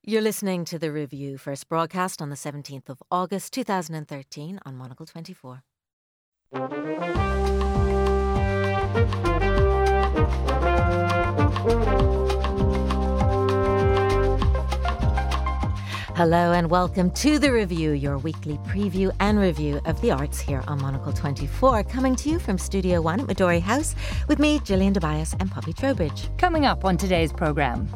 You're listening to The Review, first broadcast on the 17th of August 2013 on Monocle 24. Hello and welcome to The Review, your weekly preview and review of the arts here on Monocle 24, coming to you from Studio One at Midori House with me, Gillian Tobias and Poppy Trowbridge. Coming up on today's programme.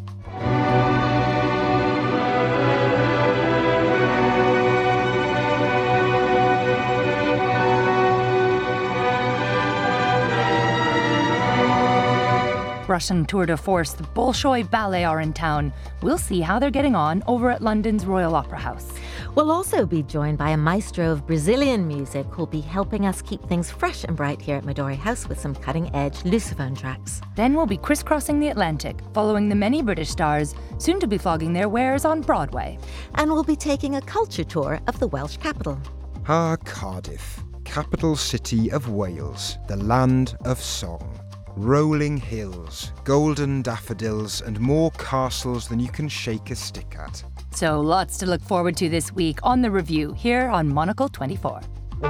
Russian tour de force, the Bolshoi Ballet are in town. We'll see how they're getting on over at London's Royal Opera House. We'll also be joined by a maestro of Brazilian music who'll be helping us keep things fresh and bright here at Midori House with some cutting-edge Lusophone tracks. Then we'll be crisscrossing the Atlantic, following the many British stars, soon to be flogging their wares on Broadway. And we'll be taking a culture tour of the Welsh capital. Cardiff, capital city of Wales, the land of song. Rolling hills, golden daffodils, and more castles than you can shake a stick at. So lots to look forward to this week on The Review here on Monocle 24.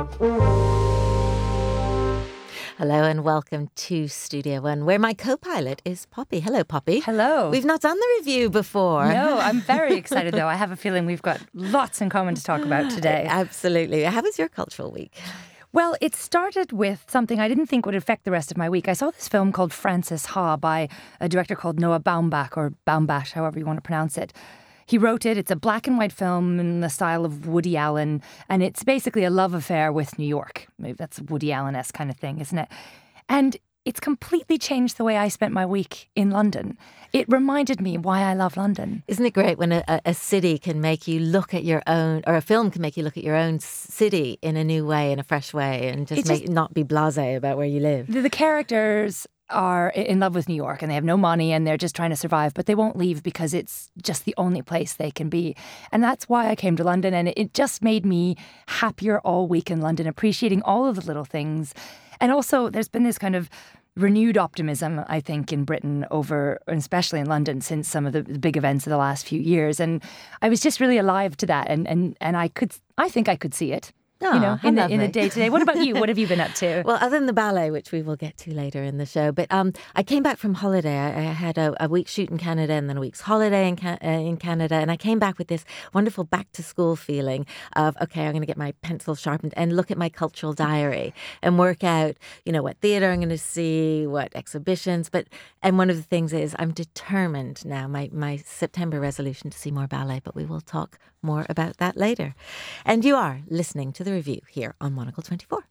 Hello and welcome to Studio One, where my co-pilot is Poppy. Hello, Poppy. Hello. We've not done the review before. No, I'm very excited though. I have a feeling we've got lots in common to talk about today. Absolutely. How was your cultural week? Well, it started with something I didn't think would affect the rest of my week. I saw this film called Frances Ha by a director called Noah Baumbach, or Baumbach, however you want to pronounce it. He wrote it. It's a black and white film in the style of Woody Allen, and it's basically a love affair with New York. Maybe that's a Woody Allen-esque kind of thing, isn't it? And it's completely changed the way I spent my week in London. It reminded me why I love London. Isn't it great when a city can make you look at your own, or a film can make you look at your own city in a new way, in a fresh way, and not be blasé about where you live? The characters are in love with New York and they have no money and they're just trying to survive, but they won't leave because it's just the only place they can be. And that's why I came to London, and it just made me happier all week in London, appreciating all of the little things. And also, there's been this kind of renewed optimism, I think, in Britain over, and especially in London, since some of the big events of the last few years. And I was just really alive to that, and I think I could see it. Oh, in the day-to-day. What about you? What have you been up to? Well, other than the ballet, which we will get to later in the show, but I came back from holiday. I had a week's shoot in Canada and then a week's holiday in Canada, and I came back with this wonderful back-to-school feeling of, okay, I'm going to get my pencil sharpened and look at my cultural diary and work out, what theatre I'm going to see, what exhibitions. And one of the things is I'm determined now, my September resolution to see more ballet, but we will talk more about that later. And you are listening to The Review here on Monocle 24.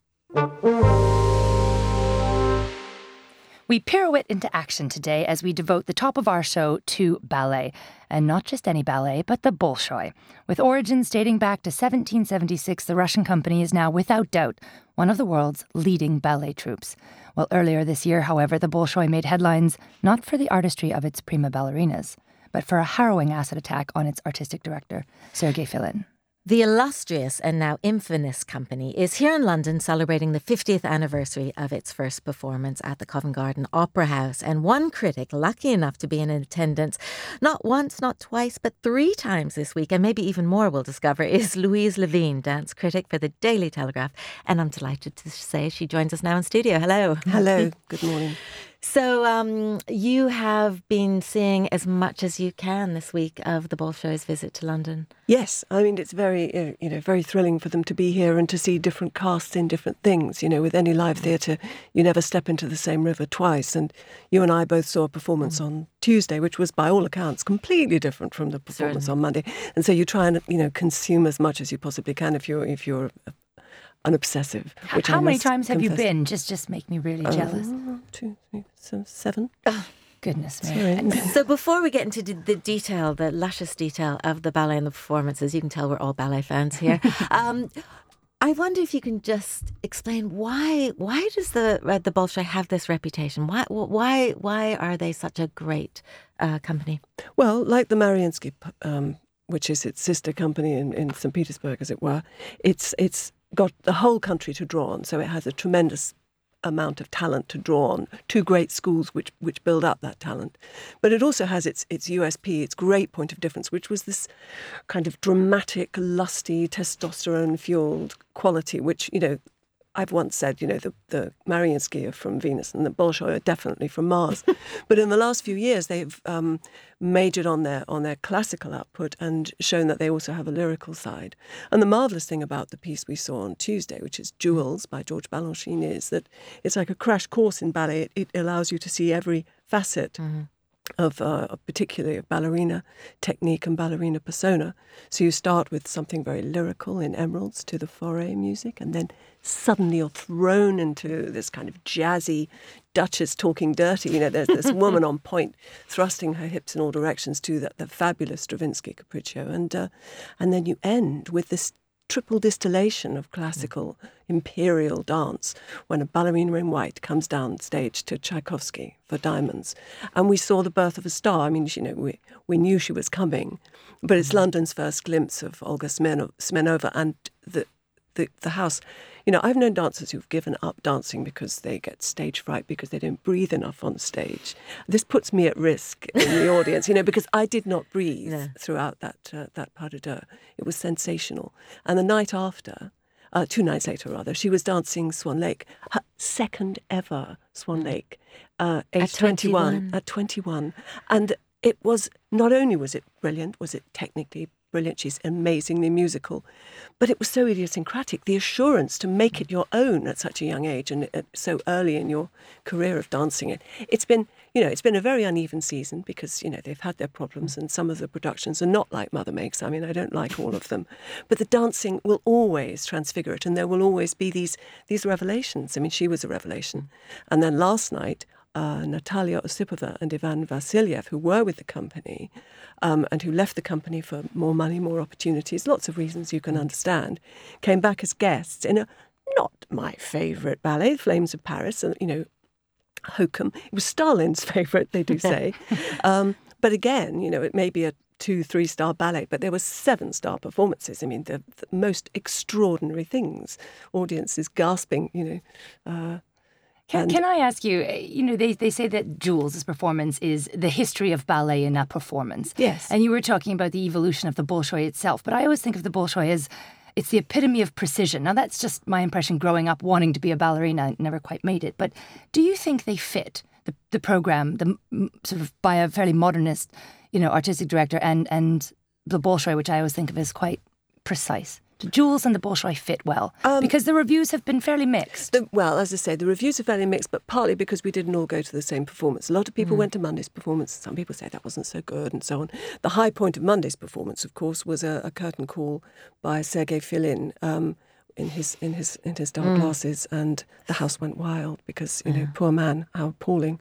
We pirouette into action today as we devote the top of our show to ballet. And not just any ballet, but the Bolshoi. With origins dating back to 1776, the Russian company is now, without doubt, one of the world's leading ballet troupes. Well, earlier this year, however, the Bolshoi made headlines not for the artistry of its prima ballerinas, but for a harrowing acid attack on its artistic director, Sergei Filin. The illustrious and now infamous company is here in London celebrating the 50th anniversary of its first performance at the Covent Garden Opera House. And one critic, lucky enough to be in attendance not once, not twice, but 3 times this week, and maybe even more we'll discover, is Louise Levine, dance critic for the Daily Telegraph. And I'm delighted to say she joins us now in studio. Hello. Hello. Good morning. So you have been seeing as much as you can this week of the Bolshoi's visit to London. Yes, I mean, it's very, very thrilling for them to be here and to see different casts in different things. With any live theatre, you never step into the same river twice. And you and I both saw a performance on Tuesday, which was, by all accounts, completely different from the performance on Monday. And so you try and, consume as much as you possibly can if you're an obsessive. How many times have you been? Just make me really jealous. 2, 3, 7. Oh, goodness me. So before we get into the detail, the luscious detail of the ballet and the performances, you can tell we're all ballet fans here. I wonder if you can just explain why does the Bolshoi have this reputation? Why are they such a great company? Well, like the Mariinsky, which is its sister company in St. Petersburg, as it were, it's got the whole country to draw on. So it has a tremendous amount of talent to draw on, two great schools which build up that talent. But it also has its USP, its great point of difference, which was this kind of dramatic, lusty, testosterone-fueled quality, which, I've once said, the Mariinsky are from Venus and the Bolshoi are definitely from Mars. But in the last few years, they've majored on their classical output and shown that they also have a lyrical side. And the marvellous thing about the piece we saw on Tuesday, which is Jewels by George Balanchine, is that it's like a crash course in ballet. It allows you to see every facet of particularly of ballerina technique and ballerina persona. So you start with something very lyrical in Emeralds to the Fauré music, and then suddenly you're thrown into this kind of jazzy Duchess talking dirty. There's this woman on point thrusting her hips in all directions to the fabulous Stravinsky Capriccio. And then you end with this triple distillation of classical imperial dance when a ballerina in white comes down stage to Tchaikovsky for Diamonds. And we saw the birth of a star. I mean, we knew she was coming, but it's London's first glimpse of Olga Smirnova and the house. I've known dancers who've given up dancing because they get stage fright because they don't breathe enough on stage. This puts me at risk in the audience, because I did not breathe throughout that pas de deux. It was sensational. And the night after, 2 nights later rather, she was dancing Swan Lake, her second ever Swan Lake, age 21. At 21. And it was, not only was it brilliant, was it technically brilliant, she's amazingly musical, but it was so idiosyncratic, the assurance to make it your own at such a young age and so early in your career of dancing. It's been a very uneven season because, they've had their problems and some of the productions are not like Mother Makes. I mean, I don't like all of them, but the dancing will always transfigure it and there will always be these revelations. I mean, she was a revelation. And then last night, Natalia Osipova and Ivan Vasilyev, who were with the company and who left the company for more money, more opportunities, lots of reasons you can understand, came back as guests in a not my favourite ballet, Flames of Paris, and, Hokum. It was Stalin's favourite, they do say. But again, it may be a 2-3-star ballet, but there were 7-star performances. I mean, the most extraordinary things. Audiences gasping, Can I ask you, they say that Jewels' performance is the history of ballet in a performance. Yes. And you were talking about the evolution of the Bolshoi itself, but I always think of the Bolshoi as it's the epitome of precision. Now, that's just my impression growing up wanting to be a ballerina. Never quite made it. But do you think they fit the program, sort of by a fairly modernist, artistic director and the Bolshoi, which I always think of as quite precise? The Jewels and the Bolshoi fit well? Because the reviews have been fairly mixed. As I say, the reviews are fairly mixed, but partly because we didn't all go to the same performance. A lot of people went to Monday's performance. Some people say that wasn't so good and so on. The high point of Monday's performance, of course, was a curtain call by Sergei Filin in his dark glasses, and the house went wild because, poor man, how appalling.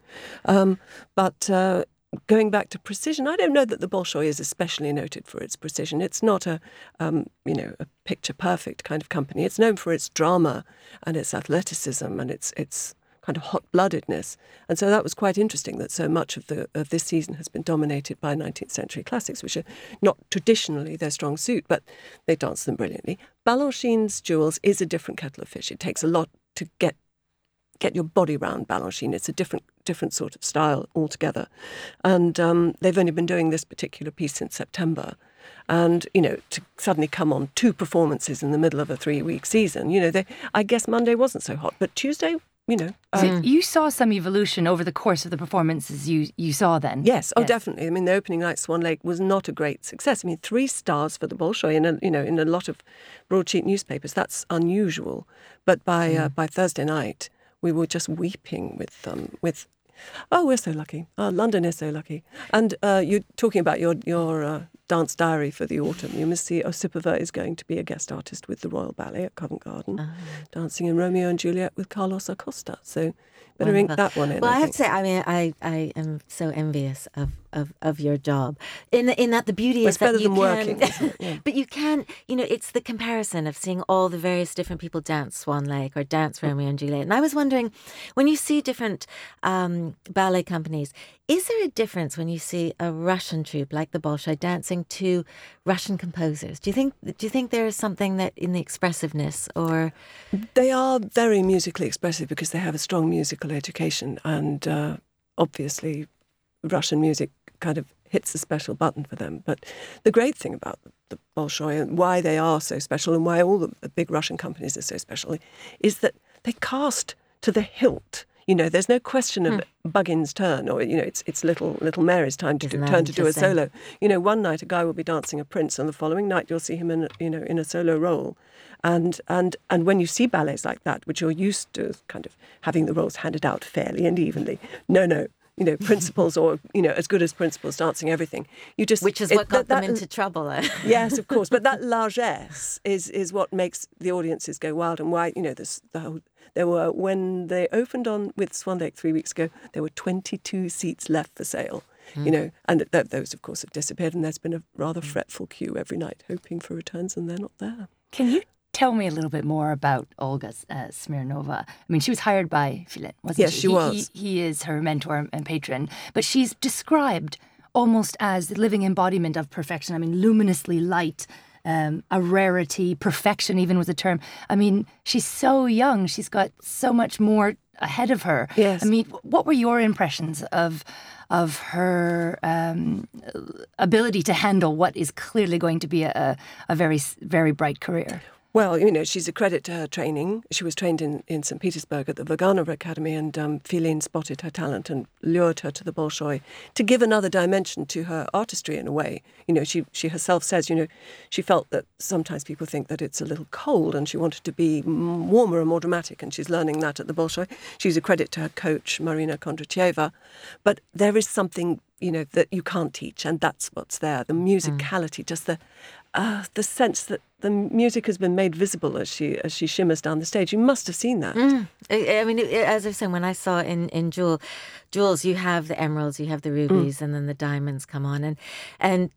Going back to precision, I don't know that the Bolshoi is especially noted for its precision. It's not a picture-perfect kind of company. It's known for its drama and its athleticism and its kind of hot-bloodedness. And so that was quite interesting that so much of this season has been dominated by 19th century classics, which are not traditionally their strong suit, but they dance them brilliantly. Balanchine's Jewels is a different kettle of fish. It takes a lot to get your body round Balanchine. It's a different sort of style altogether. And they've only been doing this particular piece since September. And, to suddenly come on 2 performances in the middle of a 3-week season, I guess Monday wasn't so hot. But Tuesday, So you saw some evolution over the course of the performances you saw then? Yes, definitely. I mean, the opening night, Swan Lake, was not a great success. I mean, 3 stars for the Bolshoi in a lot of broadsheet newspapers. That's unusual. But by Thursday night, we were just weeping with we're so lucky. London is so lucky. And you're talking about your dance diary for the autumn. You must see Osipova is going to be a guest artist with the Royal Ballet at Covent Garden, dancing in Romeo and Juliet with Carlos Acosta. So better ink that one in. Well, I have to say, I mean, I am so envious of your job. In that the beauty is that you can, working, isn't it? Yeah. But you can, it's the comparison of seeing all the various different people dance Swan Lake or dance Romeo and Juliet. And I was wondering, when you see different ballet companies, is there a difference when you see a Russian troupe like the Bolshoi dancing dancing to Russian composers? Do you think there is something that in the expressiveness, or they are very musically expressive because they have a strong musical education, and obviously Russian music kind of hits a special button for them. But the great thing about the Bolshoi and why they are so special and why all the big Russian companies are so special is that they cast to the hilt. You know, there's no question of Buggins' turn, or, you know, it's little Mary's time to do a solo. You know, one night a guy will be dancing a prince, and the following night you'll see him in a solo role. And when you see ballets like that, which you're used to kind of having the roles handed out fairly and evenly, no. You know, principals or, you know, as good as principals dancing everything. Which is what got them into trouble. Yes, of course. But that largesse is what makes the audiences go wild, and why, you know, when they opened with Swan Lake 3 weeks ago, there were 22 seats left for sale. You know, and those, of course, have disappeared, and there's been a rather fretful queue every night hoping for returns, and they're not there. Can you tell me a little bit more about Olga Smirnova? I mean, she was hired by Filin, wasn't she? Yes, she was. He is her mentor and patron, but she's described almost as the living embodiment of perfection. I mean, luminously light, a rarity, perfection even was a term. I mean, she's so young. She's got so much more ahead of her. Yes. I mean, what were your impressions of her ability to handle what is clearly going to be a very, very bright career? Well, you know, she's a credit to her training. She was trained in St. Petersburg at the Vaganova Academy, and Filin spotted her talent and lured her to the Bolshoi to give another dimension to her artistry in a way. You know, she herself says, you know, she felt that sometimes people think that it's a little cold, and she wanted to be warmer and more dramatic, and she's learning that at the Bolshoi. She's a credit to her coach, Marina Kondratyeva. But there is something, you know, that you can't teach, and that's what's there. The musicality, just the sense that the music has been made visible as she shimmers down the stage. You must have seen that. I mean, as I was saying, when I saw in Jewels, you have the emeralds, you have the rubies, and then the diamonds come on, and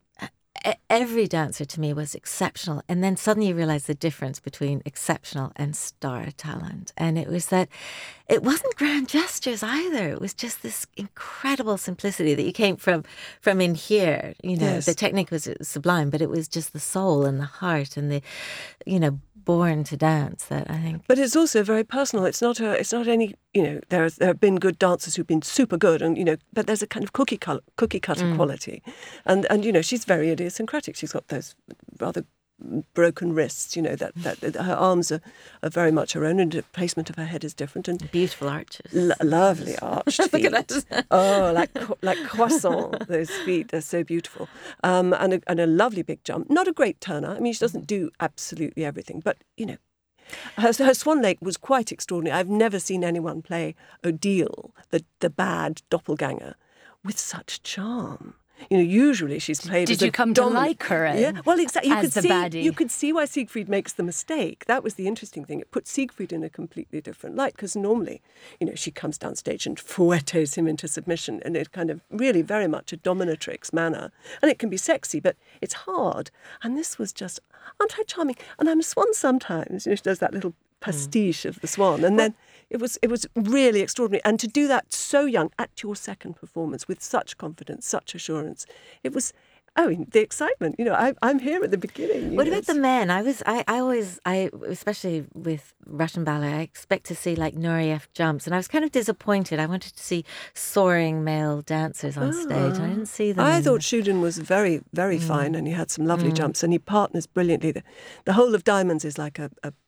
every dancer to me was exceptional. And then suddenly you realize the difference between exceptional and star talent. And it was that it wasn't grand gestures either. It was just this incredible simplicity that you came from in here. You know, Yes. The technique was sublime, but it was just the soul and the heart and the, you know, born to dance that I think. But it's also very personal. It's not any, you know, there have been good dancers who've been super good, and, you know, but there's a kind of cookie cutter quality. And you know, she's very idiosyncratic. She's got those rather broken wrists, you know, that her arms are very much her own, and the placement of her head is different, and Beautiful arches. lovely arched feet. Look at that. Oh, like croissant. Those feet are so beautiful, and a lovely big jump. Not a great turner. I mean, she doesn't do absolutely everything, but, you know, her Swan Lake was quite extraordinary. I've never seen anyone play Odile, the bad doppelganger, with such charm. You know, usually she's played as Did you come to like her? Yeah, well, exactly. as the baddie? You could see why Siegfried makes the mistake. That was the interesting thing. It put Siegfried in a completely different light, because normally, you know, she comes down stage and fouettes him into submission, and it kind of really very much a dominatrix manner. And it can be sexy, but it's hard. And this was just, aren't I charming? And I'm a swan sometimes. You know, she does that little pastiche of the swan, and then it was really extraordinary. And to do that so young at your second performance with such confidence, such assurance, it was, I mean, the excitement. You know, I'm here at the beginning. What about the men? I always, especially with Russian ballet, I expect to see like Nureyev jumps, and I was kind of disappointed. I wanted to see soaring male dancers on stage. I didn't see them. I thought Shudin was very, very fine, and he had some lovely jumps, and he partners brilliantly. The whole of Diamonds is like a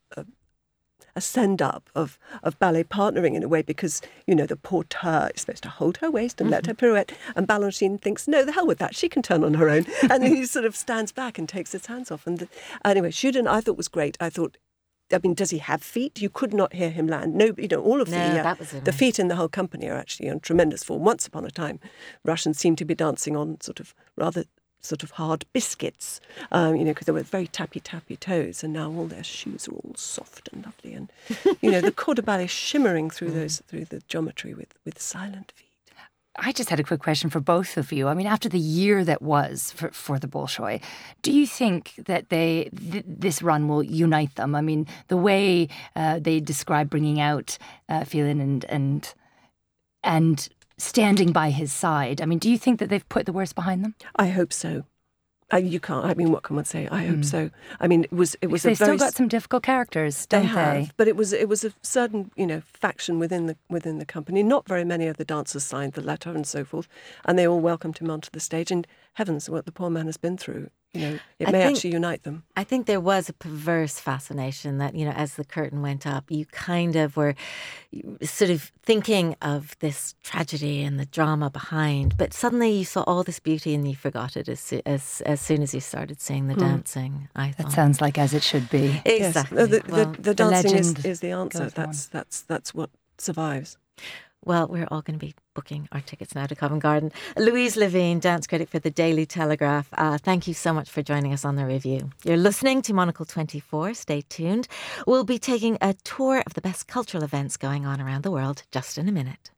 send-up of ballet partnering in a way, because, you know, the porteur is supposed to hold her waist and let her pirouette, and Balanchine thinks, no, the hell with that, she can turn on her own. And then he sort of stands back and takes his hands off. And anyway, Shudin I thought was great. I mean, does he have feet? You could not hear him land. No, you know, all of the feet in the whole company are actually on tremendous form. Once upon a time, Russians seemed to be dancing on rather hard biscuits, you know, because they were very tappy toes, and now all their shoes are all soft and lovely, and, you know, the corps de ballet shimmering through the geometry with silent feet. I just had a quick question for both of you. I mean, after the year that was for the Bolshoi, do you think that this run will unite them? I mean, the way they describe bringing out Filin and standing by his side. I mean, do you think that they've put the worst behind them? I hope so. You can't. I mean, what can one say? I hope so. I mean, it was they still got some difficult characters, don't they? But it was a certain faction within the company. Not very many of the dancers signed the letter and so forth, and they all welcomed him onto the stage. And heavens, what the poor man has been through. It may actually unite them. I think there was a perverse fascination that, as the curtain went up, you kind of were sort of thinking of this tragedy and the drama behind, but suddenly you saw all this beauty and you forgot it as soon as you started seeing the dancing, I thought. That sounds like as it should be. Exactly. Yes. The dancing is the answer. That's That's what survives. Well, we're all going to be booking our tickets now to Covent Garden. Louise Levine, dance critic for the Daily Telegraph. Thank you so much for joining us on the review. You're listening to Monocle 24. Stay tuned. We'll be taking a tour of the best cultural events going on around the world just in a minute.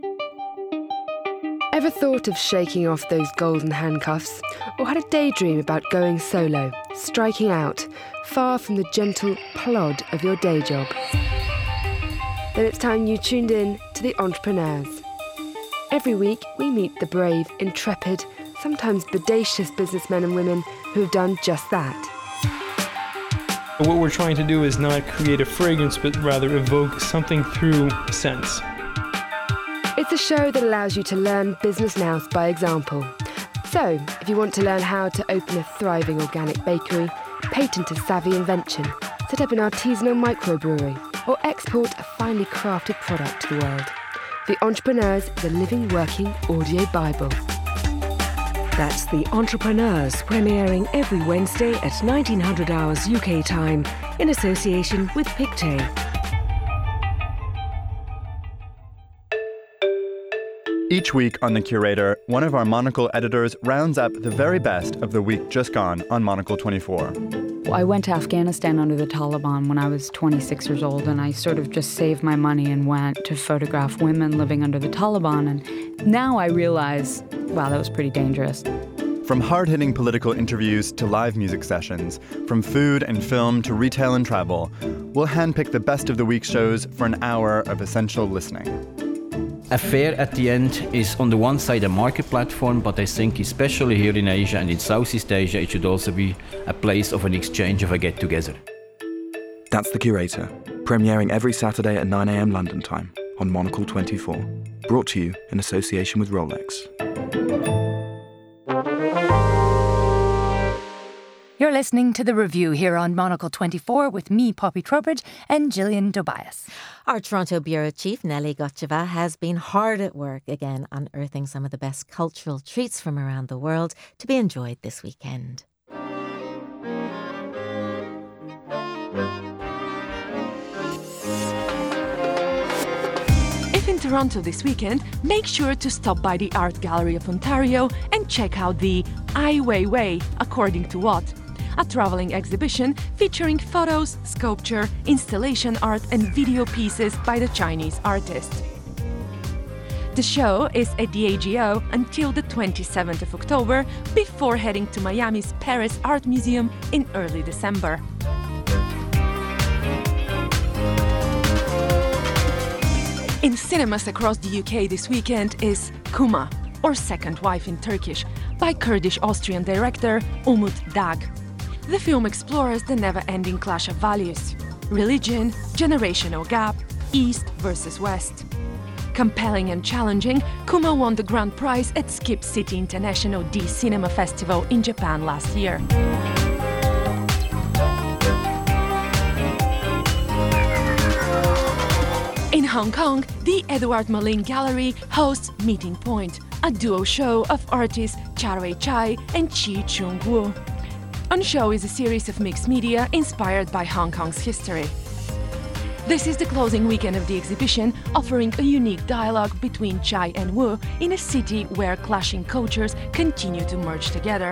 Ever thought of shaking off those golden handcuffs? Or had a daydream about going solo, striking out, far from the gentle plod of your day job? Then it's time you tuned in to The Entrepreneurs. Every week we meet the brave, intrepid, sometimes bodacious businessmen and women who have done just that. What we're trying to do is not create a fragrance, but rather evoke something through scents. It's a show that allows you to learn business nous by example. So, if you want to learn how to open a thriving organic bakery, patent a savvy invention, set up an artisanal microbrewery, or export a finely crafted product to the world, The Entrepreneurs is a living, working audio Bible. That's The Entrepreneurs, premiering every Wednesday at 1900 hours UK time in association with Pictet. Each week on The Curator, one of our Monocle editors rounds up the very best of the week just gone on Monocle 24. I went to Afghanistan under the Taliban when I was 26 years old, and I sort of just saved my money and went to photograph women living under the Taliban. And now I realize, wow, that was pretty dangerous. From hard-hitting political interviews to live music sessions, from food and film to retail and travel, we'll handpick the best of the week's shows for an hour of essential listening. A fair at the end is on the one side a market platform, but I think especially here in Asia and in Southeast Asia, it should also be a place of an exchange, of a get-together. That's The Curator, premiering every Saturday at 9 a.m. London time on Monocle 24. Brought to you in association with Rolex. You're listening to The Review here on Monocle 24 with me, Poppy Trowbridge, and Gillian Tobias. Our Toronto Bureau Chief, Nelly Gotcheva, has been hard at work again unearthing some of the best cultural treats from around the world to be enjoyed this weekend. If in Toronto this weekend, make sure to stop by the Art Gallery of Ontario and check out the Ai Weiwei, according to what? A traveling exhibition featuring photos, sculpture, installation art and video pieces by the Chinese artist. The show is at the AGO until the 27th of October before heading to Miami's Paris Art Museum in early December. In cinemas across the UK this weekend is Kuma, or Second Wife in Turkish, by Kurdish-Austrian director Umut Dag. The film explores the never-ending clash of values: religion, generational gap, East versus West. Compelling and challenging, Kuma won the grand prize at Skip City International D Cinema Festival in Japan last year. In Hong Kong, the Edward Malin Gallery hosts Meeting Point, a duo show of artists Cha Rui Chai and Chi Chung Wu. On Show is a series of mixed media inspired by Hong Kong's history. This is the closing weekend of the exhibition, offering a unique dialogue between Chai and Wu in a city where clashing cultures continue to merge together.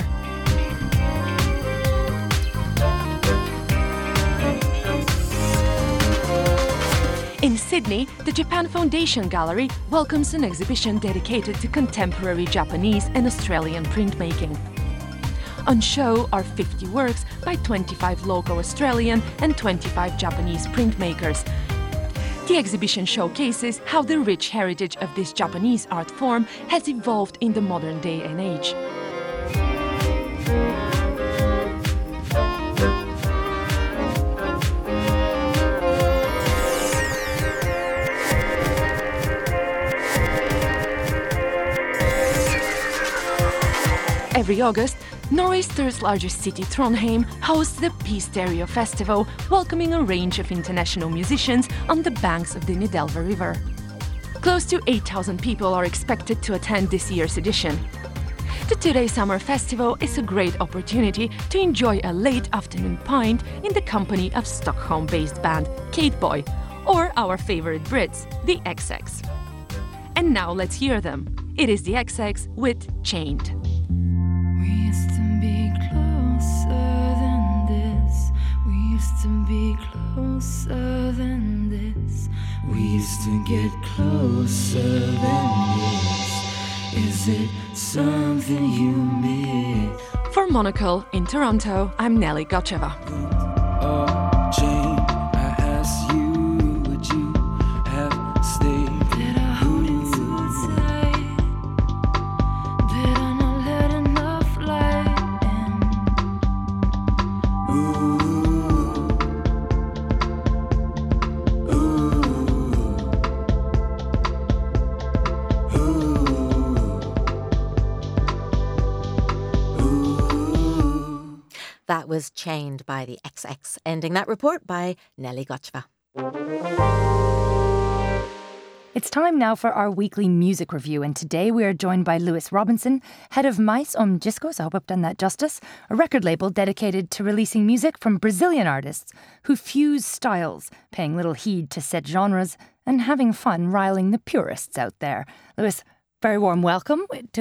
In Sydney, the Japan Foundation Gallery welcomes an exhibition dedicated to contemporary Japanese and Australian printmaking. On show are 50 works by 25 local Australian and 25 Japanese printmakers. The exhibition showcases how the rich heritage of this Japanese art form has evolved in the modern day and age. every August, Norway's third largest city, Trondheim, hosts the Peace Stereo Festival, welcoming a range of international musicians on the banks of the Nidelva River. Close to 8,000 people are expected to attend this year's edition. The 2-day summer festival is a great opportunity to enjoy a late afternoon pint in the company of Stockholm-based band Cateboy, or our favorite Brits, the XX. And now let's hear them. It is the XX with Chained. We used to be closer than this. We used to be closer than this. We used to get closer than this. Is it something you miss? For Monocle in Toronto, I'm Nelly Gocheva. Oh, Jane, I asked you, would you have stayed? Did I hold it too tight? Did I not let enough light in? Ooh. That was Chained by the XX, ending that report by Nelly Gocheva. It's time now for our weekly music review, and today we are joined by Lewis Robinson, head of Mais Discos, I hope I've done that justice, a record label dedicated to releasing music from Brazilian artists who fuse styles, paying little heed to set genres, and having fun riling the purists out there. Lewis, very warm welcome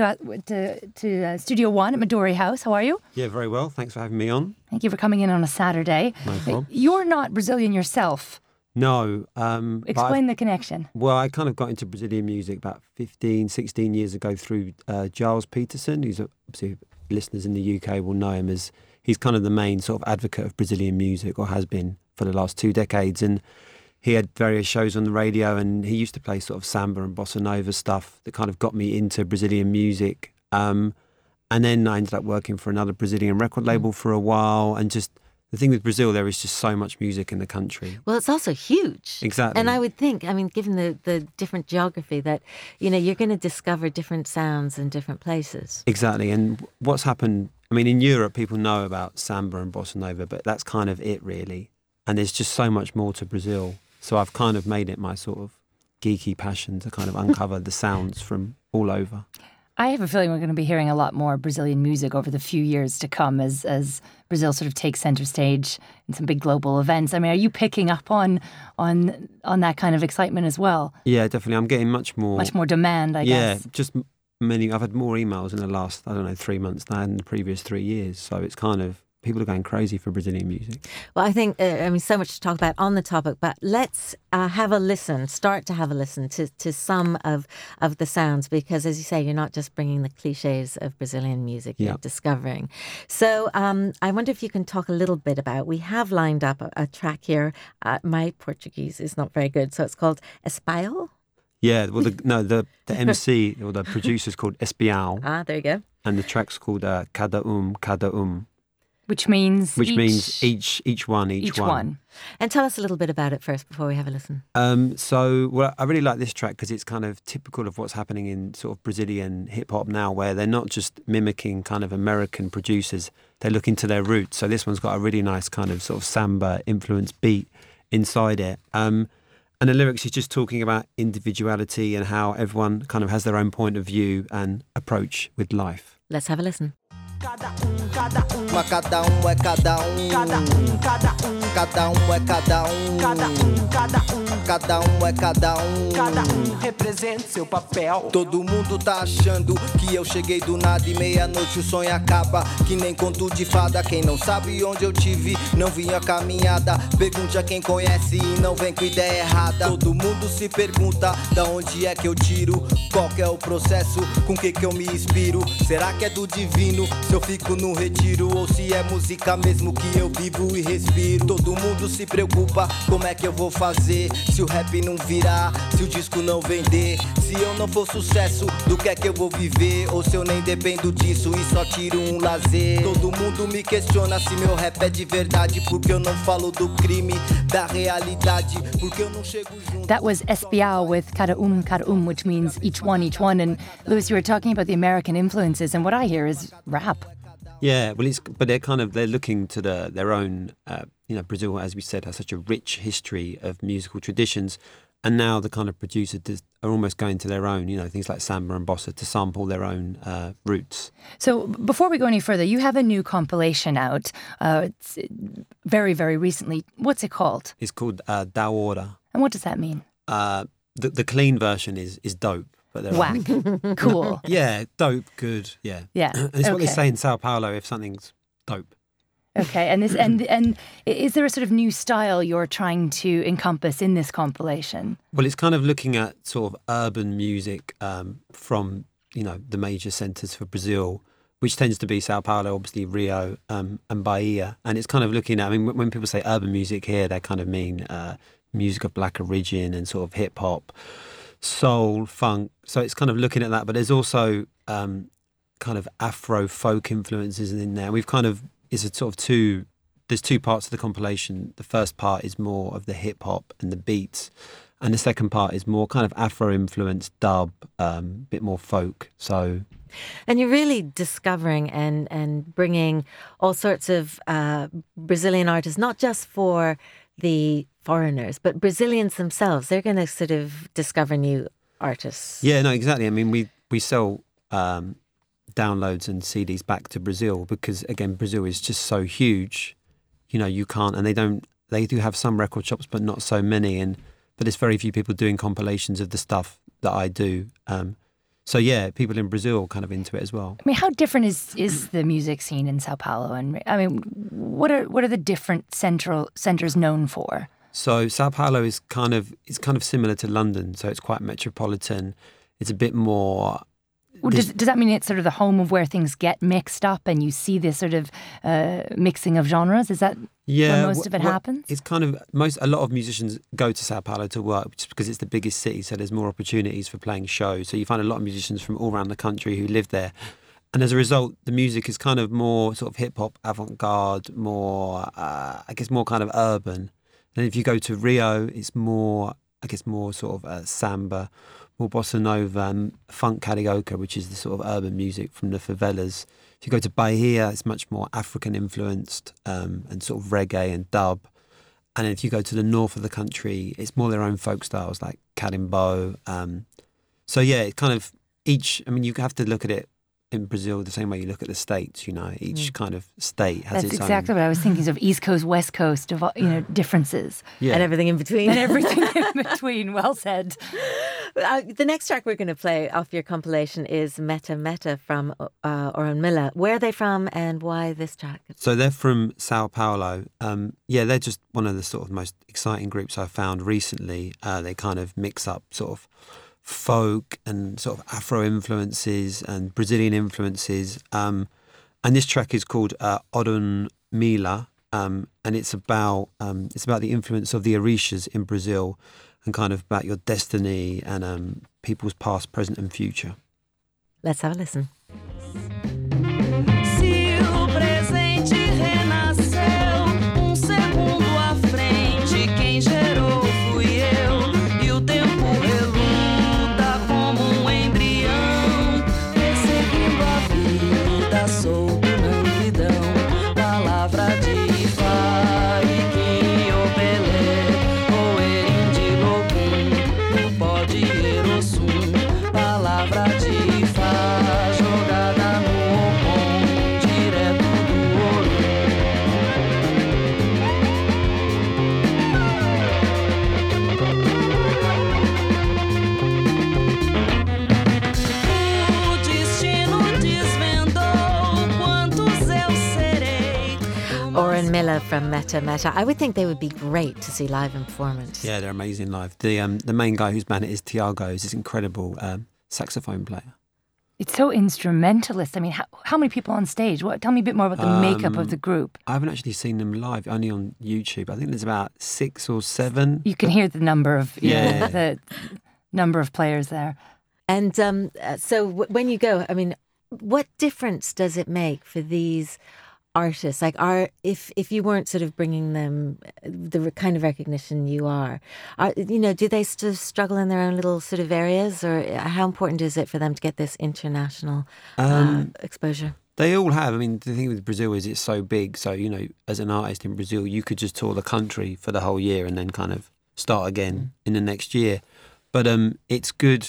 to Studio One at Midori House. How are you? Yeah, very well. Thanks for having me on. Thank you for coming in on a Saturday. No problem. You're not Brazilian yourself. No. Explain the connection. Well, I kind of got into Brazilian music about 15, 16 years ago through Giles Peterson, who's obviously listeners in the UK will know him as, he's kind of the main sort of advocate of Brazilian music, or has been for the last 2 decades. And he had various shows on the radio, and he used to play sort of samba and bossa nova stuff that kind of got me into Brazilian music. And then I ended up working for another Brazilian record label for a while. And just the thing with Brazil, there is just so much music in the country. Well, it's also huge. Exactly. And I would think, I mean, given the different geography, that, you know, you're going to discover different sounds in different places. Exactly. And what's happened, I mean, in Europe, people know about samba and bossa nova, but that's kind of it, really. And there's just so much more to Brazil. So I've kind of made it my sort of geeky passion to kind of uncover the sounds from all over. I have a feeling we're going to be hearing a lot more Brazilian music over the few years to come as Brazil sort of takes center stage in some big global events. I mean, are you picking up on that kind of excitement as well? Yeah, definitely. I'm getting much more demand, I guess. Yeah, just many. I've had more emails in the last, 3 months than I had in the previous 3 years. So it's kind of, people are going crazy for Brazilian music. Well, I think, so much to talk about on the topic, but let's start to have a listen to some of the sounds, because as you say, you're not just bringing the cliches of Brazilian music, you're discovering. So I wonder if you can talk a little bit about, we have lined up a track here. My Portuguese is not very good, so it's called Espial. Yeah, well, the MC or the producer's called Espial. Ah, there you go. And the track's called Cada Um. Which means each one. And tell us a little bit about it first before we have a listen. I really like this track because it's kind of typical of what's happening in sort of Brazilian hip-hop now, where they're not just mimicking kind of American producers, they're looking to their roots. So this one's got a really nice kind of sort of samba-influenced beat inside it. And the lyrics is just talking about individuality and how everyone kind of has their own point of view and approach with life. Let's have a listen. Cada um é cada um. Cada um é cada um. Cada um é cada um. Cada um é cada um. Cada um representa seu papel. Todo mundo tá achando que eu cheguei do nada e meia-noite o sonho acaba. Que nem conto de fada. Quem não sabe onde eu tive, não vinha caminhada. Pergunte a quem conhece e não vem com ideia errada. Todo mundo se pergunta da onde é que eu tiro. Qual que é o processo, com que eu me inspiro. Será que é do divino? Se eu fico no retiro ou Ou se é música mesmo que eu vivo e respiro. Todo mundo se preocupa, como é que eu vou fazer? Se o rap não virar, se o disco não vender, se eu não for sucesso, do que é que eu vou viver? Ou se eu nem dependo disso e só tiro um lazer? Todo mundo me questiona se meu rap é de verdade, porque eu não falo do crime, da realidade, porque eu não chego junto. That was Espial with Cada which means each one. And Lewis, you were talking about the American influences, and what I hear is rap. Yeah, well, but they're looking to their own. Brazil, as we said, has such a rich history of musical traditions, and now the kind of producers are almost going to their own. Things like samba and bossa to sample their own roots. So before we go any further, you have a new compilation out. It's very, very recently. What's it called? It's called Da Hora. And what does that mean? The clean version is dope. But whack. Cool. Yeah, dope, good, yeah. Yeah. And it's what they say in Sao Paulo if something's dope. Okay, and is there a sort of new style you're trying to encompass in this compilation? Well, it's kind of looking at sort of urban music from, the major centres for Brazil, which tends to be Sao Paulo, obviously Rio and Bahia. And it's kind of looking at, when people say urban music here, they kind of mean music of black origin and sort of hip-hop, soul, funk. So it's kind of looking at that. But there's also kind of Afro folk influences in there. We've kind of, there's two parts of the compilation. The first part is more of the hip-hop and the beats. And the second part is more kind of Afro-influenced dub, bit more folk. So, and you're really discovering and bringing all sorts of Brazilian artists, not just for the foreigners, but Brazilians themselves. They're going to sort of discover new artists. Yeah, no, exactly. We sell downloads and CDs back to Brazil because, again, Brazil is just so huge. You can't, and they do have some record shops, but not so many. But there's very few people doing compilations of the stuff that I do. So yeah, people in Brazil are kind of into it as well. How different is the music scene in Sao Paulo? And what are the different centres known for? So Sao Paulo is kind of similar to London. So it's quite metropolitan. It's a bit more. Well, does that mean it's sort of the home of where things get mixed up and you see this sort of mixing of genres? Is that where most of it happens? It's kind of a lot of musicians go to Sao Paulo to work just because it's the biggest city, so there's more opportunities for playing shows. So you find a lot of musicians from all around the country who live there. And as a result, the music is kind of more sort of hip-hop, avant-garde, more, more kind of urban. And if you go to Rio, it's more sort of samba, more bossa nova and funk carioca, which is the sort of urban music from the favelas. If you go to Bahia, it's much more African influenced and sort of reggae and dub. And if you go to the north of the country, it's more their own folk styles like carimbo. So yeah, it kind of you have to look at it in Brazil the same way you look at the States, each kind of state has its own. That's exactly what I was thinking of, East Coast, West Coast, of differences. Yeah. And everything in between. And everything in between, well said. The next track we're going to play off your compilation is Meta Meta from Oren Miller. Where are they from and why this track? So they're from Sao Paulo. They're just one of the sort of most exciting groups I've found recently. They kind of mix up sort of folk and sort of Afro influences and Brazilian influences. And this track is called Oren Miller, and it's about the influence of the Orishas in Brazil and kind of about your destiny and people's past, present and future. Let's have a listen. Oren Miller from Meta Meta. I would think they would be great to see live in performance. Yeah, they're amazing live. The main guy whose band it is, Tiago, is this incredible saxophone player. It's so instrumentalist. I mean, how many people on stage? Tell me a bit more about the makeup of the group. I haven't actually seen them live, only on YouTube. I think there's about 6 or 7. You can hear the number of the number of players there. And so when you go, I mean, what difference does it make for these artists? Like, if you weren't sort of bringing them the kind of recognition you are, do they still struggle in their own little sort of areas, or how important is it for them to get this international exposure? They all have. I mean, the thing with Brazil is it's so big. So, as an artist in Brazil, you could just tour the country for the whole year and then kind of start again in the next year. But it's good.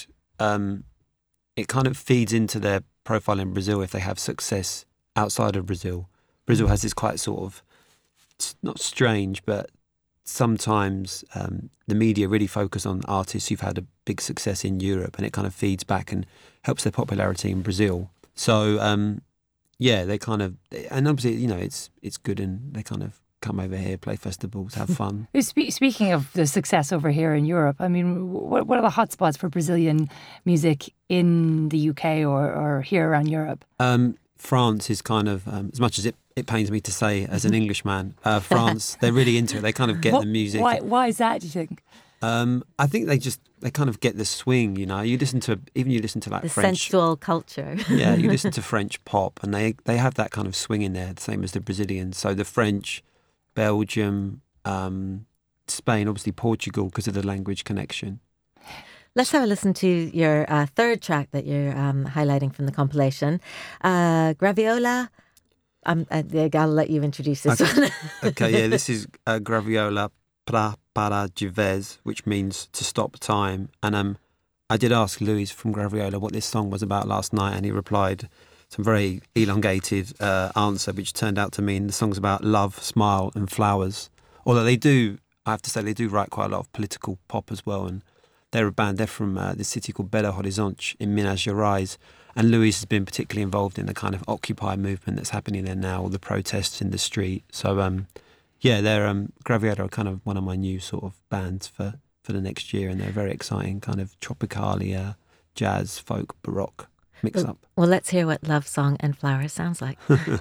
It kind of feeds into their profile in Brazil if they have success outside of Brazil. Brazil has this quite sort of, not strange, but sometimes the media really focus on artists who've had a big success in Europe, and it kind of feeds back and helps their popularity in Brazil. So, they kind of, and obviously, it's good, and they kind of come over here, play festivals, have fun. Speaking of the success over here in Europe, I mean, what are the hotspots for Brazilian music in the UK or here around Europe? France is kind of, as much as it pains me to say as an Englishman, France, they're really into it. They kind of get the music. Why is that, do you think? I think they kind of get the swing, You listen to like the French. sensual culture. Yeah, you listen to French pop, and they have that kind of swing in there, the same as the Brazilians. So the French, Belgium, Spain, obviously Portugal, because of the language connection. Let's have a listen to your third track that you're highlighting from the compilation, Graviola. I'll let you introduce this one. Okay, yeah, this is Graviola para de vez, which means to stop time. And I did ask Luis from Graviola what this song was about last night, and he replied some very elongated answer, which turned out to mean the song's about love, smile and flowers. Although I have to say, they do write quite a lot of political pop as well, and they're a band. They're from this city called Belo Horizonte in Minas Gerais, and Luis has been particularly involved in the kind of Occupy movement that's happening there now, all the protests in the street. So, they're Graviola are kind of one of my new sort of bands for the next year, and they're very exciting, kind of tropicalia, jazz, folk, baroque mix up. Well, let's hear what Love Song and Flowers sounds like.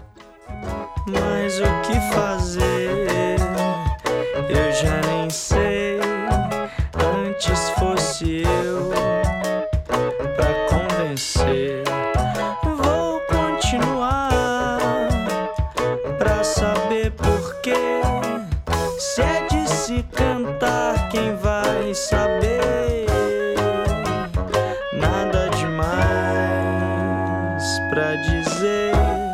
Mas o que fazer? Eu já nem sei. Antes fosse eu pra convencer. Vou continuar pra saber porquê. Se é de se cantar, quem vai saber? Nada demais pra dizer.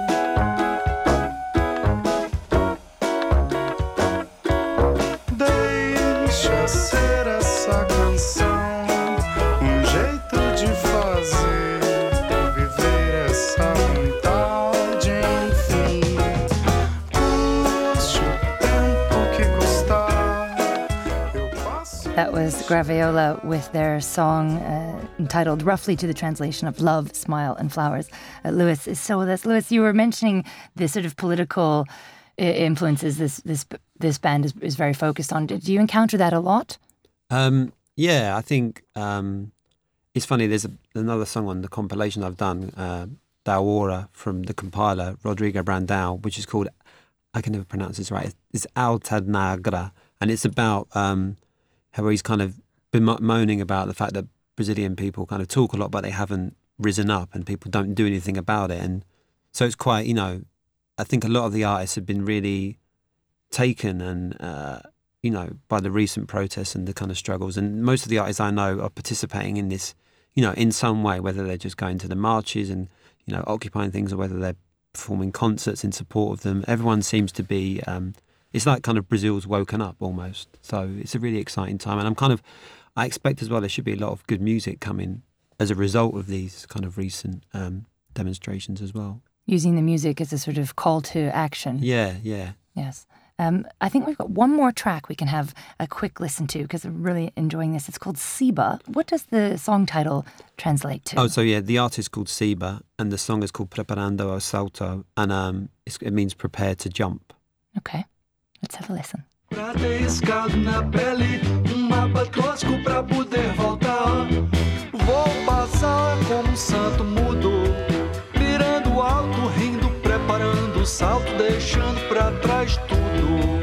Deixa ser essa canção, jeito de fazer, viver essa vontade, enfim. Custe o tempo que custar, eu passo. That was Graviola with their song entitled roughly to the translation of Love, Smile and Flowers. Luis is so with us. Luis, you were mentioning the sort of political influences this band is very focused on. Do you encounter that a lot? Yeah, I think it's funny. There's another song on the compilation I've done, Da Hora, from the compiler Rodrigo Brandão, which is called, I can never pronounce this right, it's Alta Negra, and it's about how he's kind of been moaning about the fact that Brazilian people kind of talk a lot, but they haven't risen up, and people don't do anything about it. And so it's quite, I think a lot of the artists have been really taken and, by the recent protests and the kind of struggles. And most of the artists I know are participating in this, in some way, whether they're just going to the marches and, occupying things, or whether they're performing concerts in support of them. Everyone seems to be, it's like kind of Brazil's woken up almost. So it's a really exciting time. And I expect as well there should be a lot of good music coming as a result of these kind of recent demonstrations as well. Using the music as a sort of call to action. Yeah. Yes. I think we've got one more track we can have a quick listen to, because I'm really enjoying this. It's called Siba. What does the song title translate to? Oh, so yeah, the artist is called Siba, and the song is called Preparando o Salto, and it means prepare to jump. Okay, let's have a listen. Pra ter riscado na pele, mapa clássico pra poder voltar. Vou passar como santo mudo. o salto deixando pra trás tudo.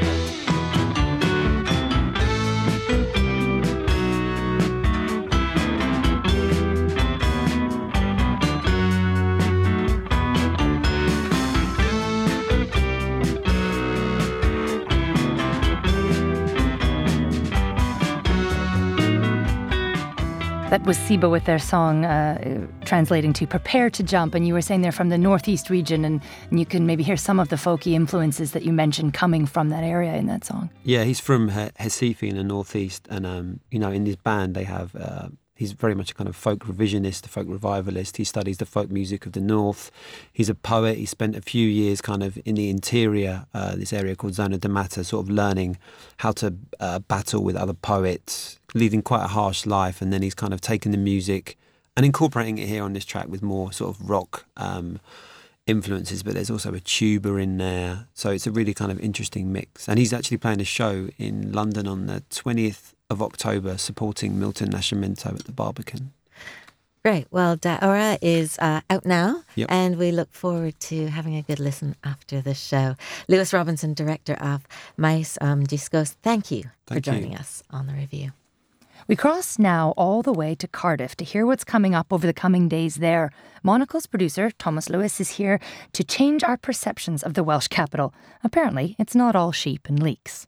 That was Siba with their song translating to Prepare to Jump. And you were saying they're from the northeast region, and you can maybe hear some of the folky influences that you mentioned coming from that area in that song. Yeah, he's from Recife in the northeast. And, in his band they have... He's very much a kind of folk revisionist, a folk revivalist. He studies the folk music of the north. He's a poet. He spent a few years kind of in the interior, this area called Zona da Mata, sort of learning how to battle with other poets, leading quite a harsh life. And then he's kind of taken the music and incorporating it here on this track with more sort of rock influences, but there's also a tuba in there. So it's a really kind of interesting mix. And he's actually playing a show in London on the 20th of October, supporting Milton Nascimento at the Barbican. Great. Well, Daora is out now, Yep. and we look forward to having a good listen after the show. Lewis Robinson, director of Mais Discos, thank you for joining us on the review. We cross now all the way to Cardiff to hear what's coming up over the coming days there. Monocle's producer, Thomas Lewis, is here to change our perceptions of the Welsh capital. Apparently, it's not all sheep and leeks.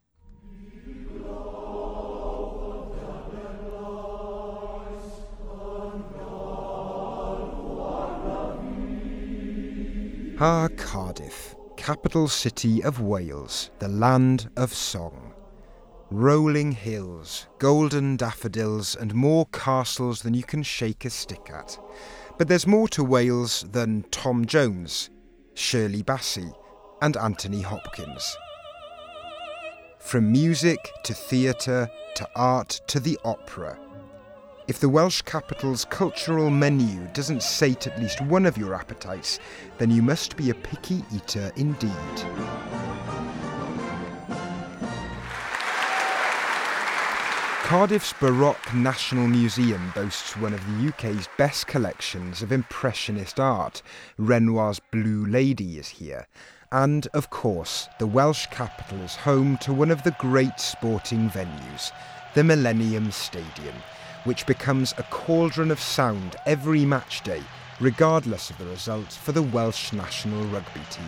Ah, Cardiff, capital city of Wales, the land of song. Rolling hills, golden daffodils, and more castles than you can shake a stick at. But there's more to Wales than Tom Jones, Shirley Bassey, and Anthony Hopkins. From music to theatre to art to the opera. If the Welsh capital's cultural menu doesn't sate at least one of your appetites, then you must be a picky eater indeed. Cardiff's Baroque National Museum boasts one of the UK's best collections of Impressionist art. Renoir's Blue Lady is here. And, of course, the Welsh capital is home to one of the great sporting venues, the Millennium Stadium, which becomes a cauldron of sound every match day, regardless of the result for the Welsh national rugby team.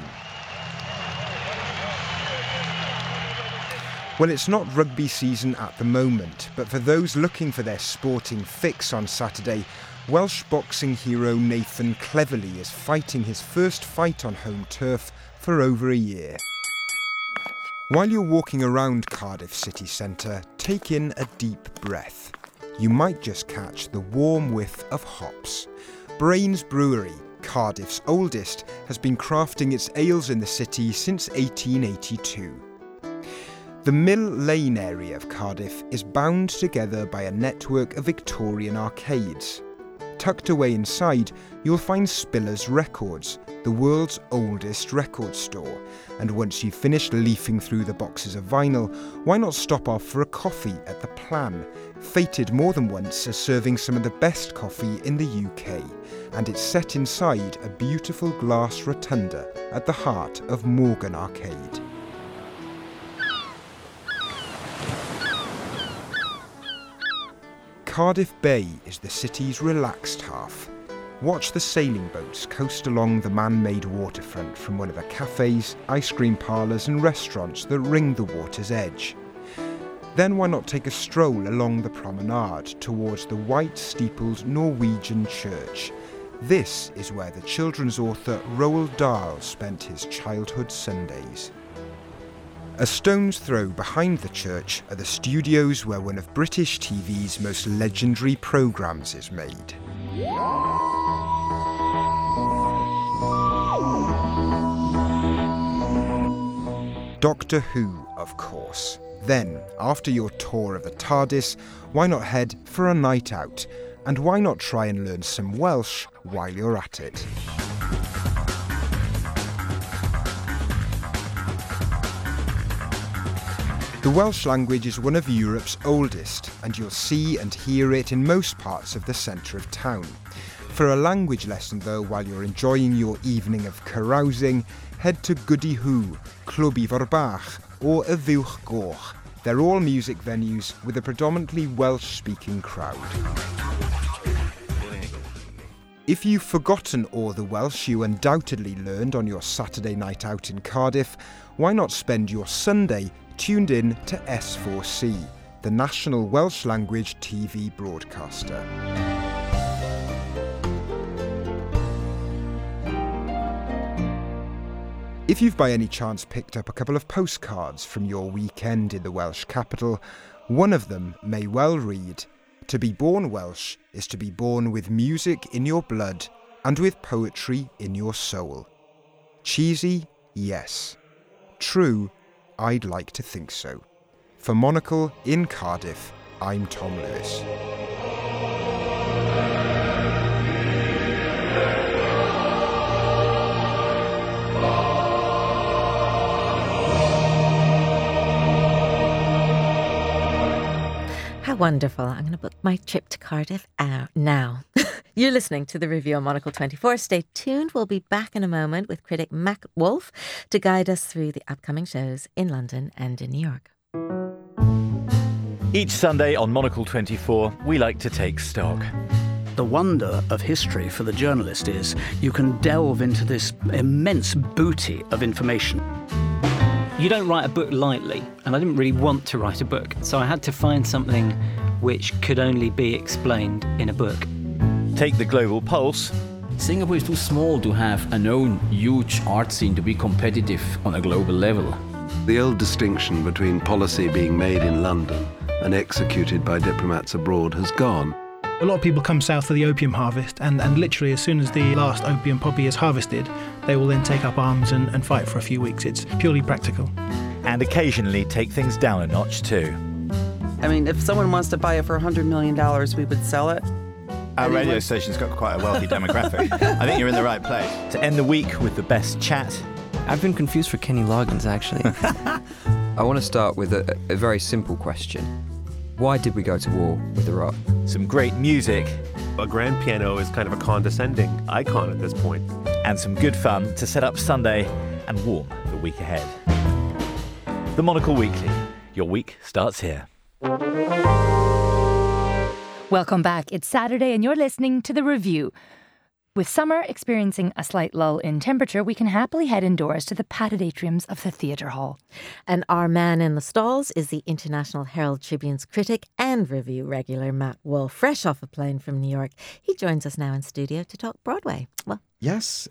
Well, it's not rugby season at the moment, but for those looking for their sporting fix on Saturday, Welsh boxing hero Nathan Cleverly is fighting his first fight on home turf for over a year. While you're walking around Cardiff city centre, take in a deep breath. You might just catch the warm whiff of hops. Brains Brewery, Cardiff's oldest, has been crafting its ales in the city since 1882. The Mill Lane area of Cardiff is bound together by a network of Victorian arcades. Tucked away inside, you'll find Spiller's Records, the world's oldest record store. And once you've finished leafing through the boxes of vinyl, why not stop off for a coffee at the Plan, fated more than once as serving some of the best coffee in the UK. And it's set inside a beautiful glass rotunda at the heart of Morgan Arcade. Cardiff Bay is the city's relaxed half. Watch the sailing boats coast along the man-made waterfront from one of the cafes, ice cream parlours and restaurants that ring the water's edge. Then why not take a stroll along the promenade towards the white-steepled Norwegian church? This is where the children's author Roald Dahl spent his childhood Sundays. A stone's throw behind the church are the studios where one of British TV's most legendary programmes is made. Doctor Who, of course. Then, after your tour of the TARDIS, why not head for a night out? And why not try and learn some Welsh while you're at it? The Welsh language is one of Europe's oldest, and you'll see and hear it in most parts of the centre of town. For a language lesson, though, while you're enjoying your evening of carousing, head to Goody Hoo, Clwb Ifor Bach, or Y Fuwch Goch. They're all music venues with a predominantly Welsh-speaking crowd. If you've forgotten all the Welsh you undoubtedly learned on your Saturday night out in Cardiff, why not spend your Sunday tuned in to S4C, the national Welsh language TV broadcaster. If you've by any chance picked up a couple of postcards from your weekend in the Welsh capital, one of them may well read, "To be born Welsh is to be born with music in your blood and with poetry in your soul." Cheesy? Yes. True? I'd like to think so. For Monocle in Cardiff, I'm Tom Lewis. How wonderful. I'm going to book my trip to Cardiff now. You're listening to the Review on Monocle 24. Stay tuned. We'll be back in a moment with critic Mac Wolfe to guide us through the upcoming shows in London and in New York. Each Sunday on Monocle 24, we like to take stock. The wonder of history for the journalist is you can delve into this immense booty of information. You don't write a book lightly, and I didn't really want to write a book, so I had to find something which could only be explained in a book. Take the global pulse. Singapore is too small to have an own huge art scene to be competitive on a global level. The old distinction between policy being made in London and executed by diplomats abroad has gone. A lot of people come south for the opium harvest, and literally as soon as the last opium poppy is harvested, they will then take up arms and fight for a few weeks. It's purely practical. And occasionally take things down a notch too. I mean, if someone wants to buy it for $100 million, we would sell it. Our radio station's got quite a wealthy demographic. I think you're in the right place. To end the week with the best chat. I've been confused for Kenny Loggins, actually. I want to start with a very simple question. Why did we go to war with Iraq? Some great music. A grand piano is kind of a condescending icon at this point. And some good fun to set up Sunday and warm the week ahead. The Monocle Weekly. Your week starts here. Welcome back. It's Saturday and you're listening to The Review. With summer experiencing a slight lull in temperature, we can happily head indoors to the padded atriums of the Theatre Hall. And our man in the stalls is the International Herald Tribune's critic and review regular Matt Wolfe, fresh off a plane from New York. He joins us now in studio to talk Broadway. Well, yes,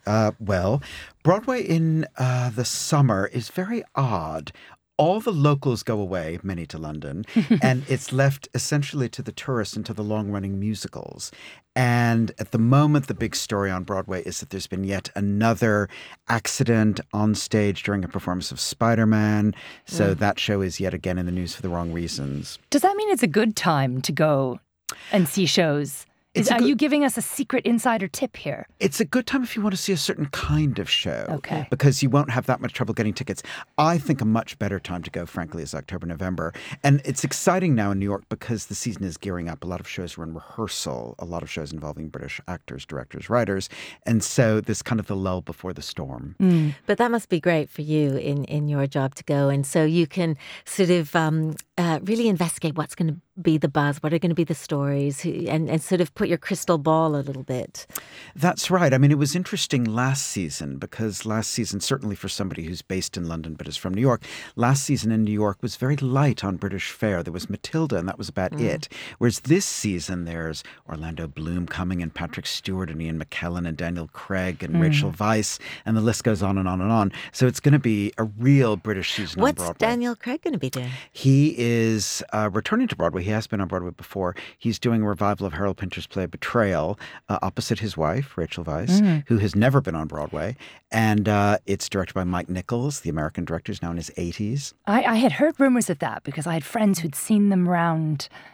Broadway in the summer is very odd. All the locals go away, many to London, and it's left essentially to the tourists and to the long-running musicals. And at the moment, the big story on Broadway is that there's been yet another accident on stage during a performance of Spider-Man. So that show is yet again in the news for the wrong reasons. Does that mean it's a good time to go and see shows? Are you giving us a secret insider tip here? It's a good time if you want to see a certain kind of show. Okay. Because you won't have that much trouble getting tickets. I think a much better time to go, frankly, is October, November. And it's exciting now in New York because the season is gearing up. A lot of shows are in rehearsal, a lot of shows involving British actors, directors, writers. And so this kind of the lull before the storm. But that must be great for you in your job to go. And so you can sort of really investigate what's going to be the buzz, what are going to be the stories, and sort of put your crystal ball a little bit. That's right. I mean, it was interesting last season because last season, certainly for somebody who's based in London but is from New York, last season in New York was very light on British fare. There was Matilda and that was about it. Whereas this season there's Orlando Bloom coming and Patrick Stewart and Ian McKellen and Daniel Craig and Rachel Weisz, and the list goes on and on and on. So it's going to be a real British season on Broadway. What's Daniel Craig going to be doing? He is returning to Broadway. He has been on Broadway before. He's doing a revival of Harold Pinter's play Betrayal opposite his wife, Rachel Weisz, who has never been on Broadway. And it's directed by Mike Nichols, the American director, is now in his 80s. I had heard rumors of that because I had friends who'd seen them around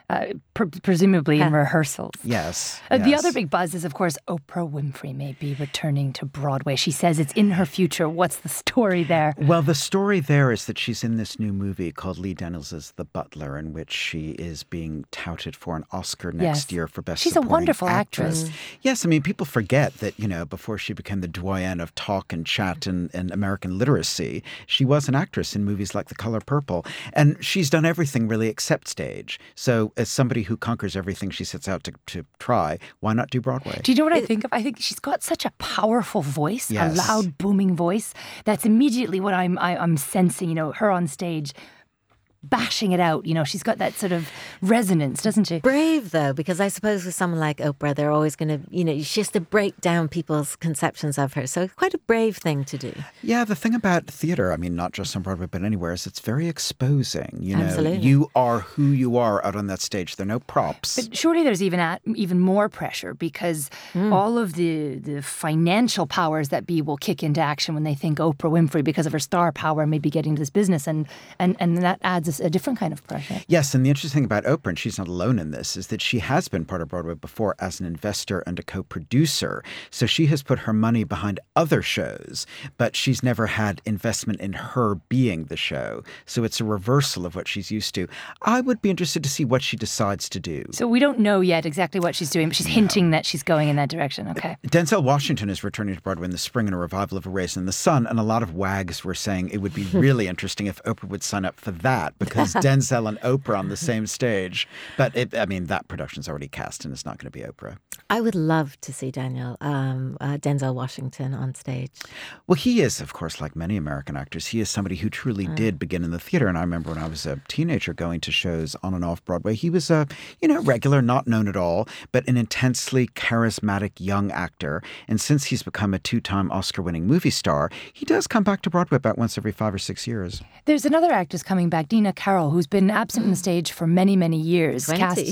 presumably in rehearsals. Yes. The other big buzz is, of course, Oprah Winfrey may be returning to Broadway. She says it's in her future. What's the story there? Well, the story there is that she's in this new movie called Lee Daniels' The Butler, in which she is being touted for an Oscar next year for Best She's Supporting a wonderful actress. Yes, I mean, people forget that, before she became the doyen of talk and chat and American literacy, she was an actress in movies like The Color Purple. And she's done everything really except stage. So as somebody who conquers everything she sets out to try, why not do Broadway? Do you know what I think of? I think she's got such a powerful voice, Yes. a loud, booming voice. That's immediately what I'm sensing, her on stage. Bashing it out, she's got that sort of resonance, doesn't she? Brave, though, because I suppose with someone like Oprah, they're always going to, she has to break down people's conceptions of her. So quite a brave thing to do. Yeah, the thing about theater, I mean, not just on Broadway, but anywhere, is it's very exposing. Absolutely. You are who you are out on that stage. There are no props. But surely there's even more pressure because all of the financial powers that be will kick into action when they think Oprah Winfrey, because of her star power, may be getting into this business, and that adds a different kind of pressure. Yes, and the interesting thing about Oprah, and she's not alone in this, is that she has been part of Broadway before as an investor and a co-producer. So she has put her money behind other shows, but she's never had investment in her being the show. So it's a reversal of what she's used to. I would be interested to see what she decides to do. So we don't know yet exactly what she's doing, but she's hinting that she's going in that direction. Okay. Denzel Washington is returning to Broadway in the spring in a revival of A Raisin in the Sun, and a lot of wags were saying it would be really interesting if Oprah would sign up for that, because Denzel and Oprah on the same stage. But that production's already cast and it's not going to be Oprah. I would love to see Denzel Washington on stage. Well, he is, of course, like many American actors, he is somebody who truly did begin in the theater. And I remember when I was a teenager going to shows on and off Broadway, he was a, regular, not known at all, but an intensely charismatic young actor. And since he's become a 2-time Oscar-winning movie star, he does come back to Broadway about once every 5 or 6 years. There's another actress coming back, Dina Carroll, who's been absent from the stage for many, many years.